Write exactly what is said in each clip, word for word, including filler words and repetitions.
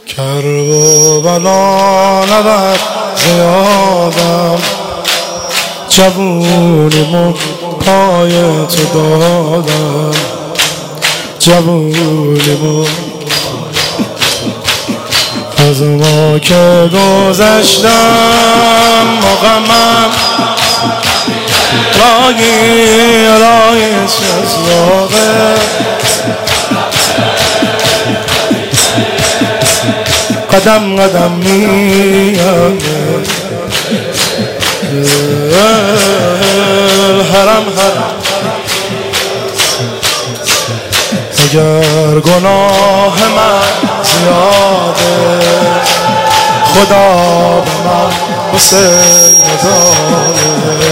کربلا نبر زیادم، جوونیمو پای تو دادم، جوونیمو از ما که گذشتم مقامم راهی راهیش از لاغه قدم قدم میاد حرم حرم اگر گناه من زیاده خدا به من حسین داده،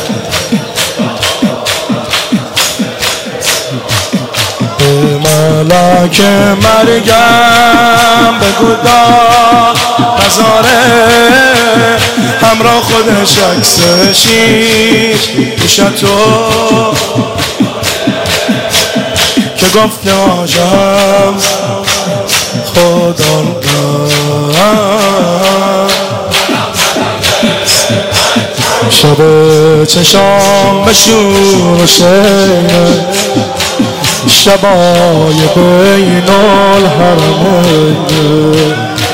به ملک مرگم بگو داد نذاره همراه خودش عکس شیر پیش تو که گفته آجم خدا شب چشام بشور و شینه شبای بین الحرمین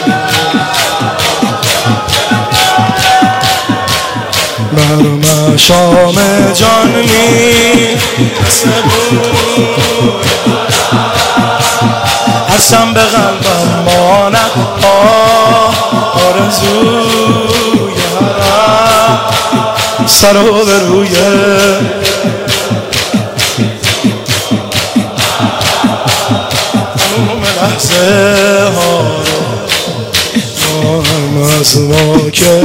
بر مشام جان می حسم به قلبم ماند آرزوی حرم سر و به روی تموم لحظه ها هم از ما که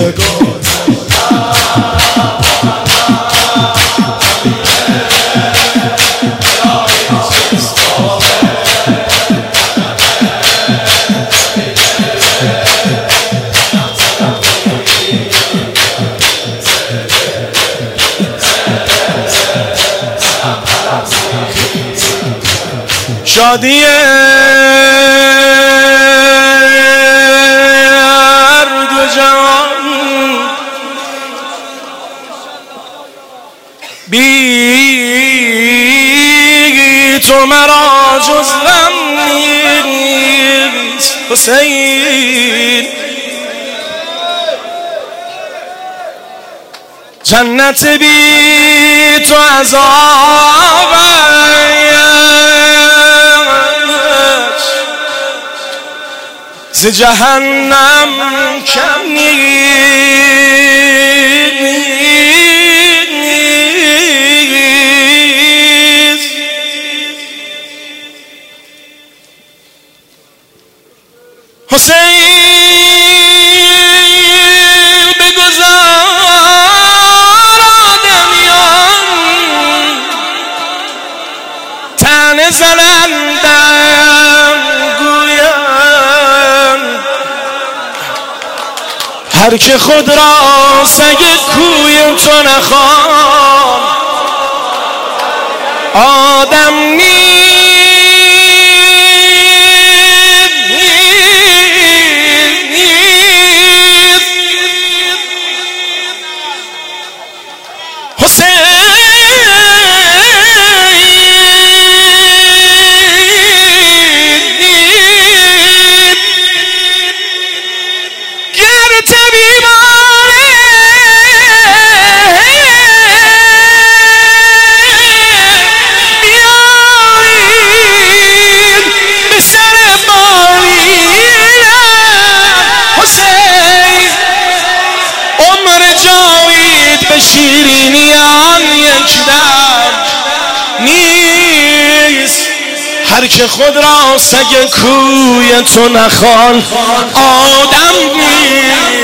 شادی هر دو جهان بی تو مرا جز غم نیست حسین، جنت بی تو عذاب ز جهنم کم نیست. حسین بگذار آدمیان طعنه زنندم گویم هر که خود را سگ کوی تو نخوان آدم نیست. شیرینیان یک دم نیست، هر که خود را سگ کوی تو نخوان آدم نیست.